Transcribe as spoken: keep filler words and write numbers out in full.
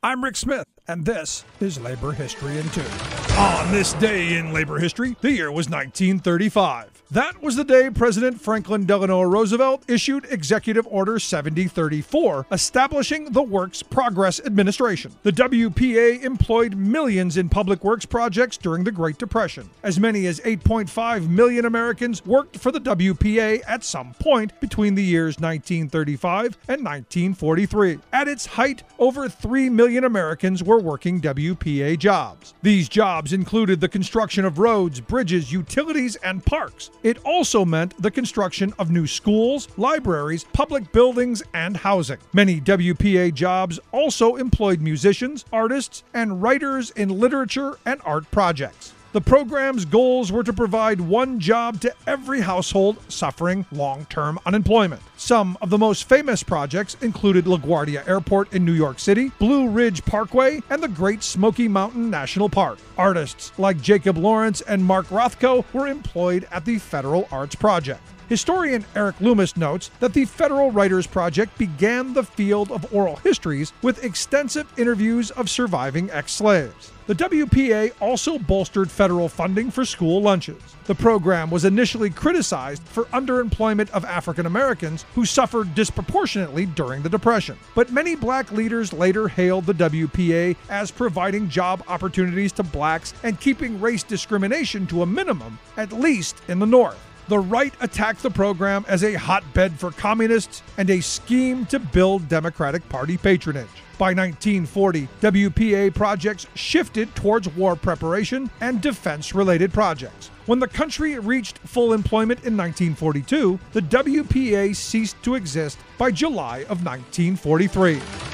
I'm Rick Smith, and this is Labor History in Two. On this day in labor history, the year was nineteen thirty-five. That was the day President Franklin Delano Roosevelt issued Executive Order seventy thirty-four, establishing the Works Progress Administration. The W P A employed millions in public works projects during the Great Depression. As many as eight point five million Americans worked for the W P A at some point between the years nineteen thirty-five and nineteen forty-three. At its height, over three million Americans were working W P A jobs. These jobs included the construction of roads, bridges, utilities, and parks. It also meant the construction of new schools, libraries, public buildings, and housing. Many W P A jobs also employed musicians, artists, and writers in literature and art projects. The program's goals were to provide one job to every household suffering long-term unemployment. Some of the most famous projects included LaGuardia Airport in New York City, Blue Ridge Parkway, and the Great Smoky Mountain National Park. Artists like Jacob Lawrence and Mark Rothko were employed at the Federal Arts Project. Historian Eric Loomis notes that the Federal Writers Project began the field of oral histories with extensive interviews of surviving ex-slaves. The W P A also bolstered federal funding for school lunches. The program was initially criticized for underemployment of African Americans who suffered disproportionately during the Depression. But many black leaders later hailed the W P A as providing job opportunities to blacks and keeping race discrimination to a minimum, at least in the North. The right attacked the program as a hotbed for communists and a scheme to build Democratic Party patronage. By nineteen forty, W P A projects shifted towards war preparation and defense-related projects. When the country reached full employment in nineteen forty-two, the W P A ceased to exist by July of nineteen forty-three.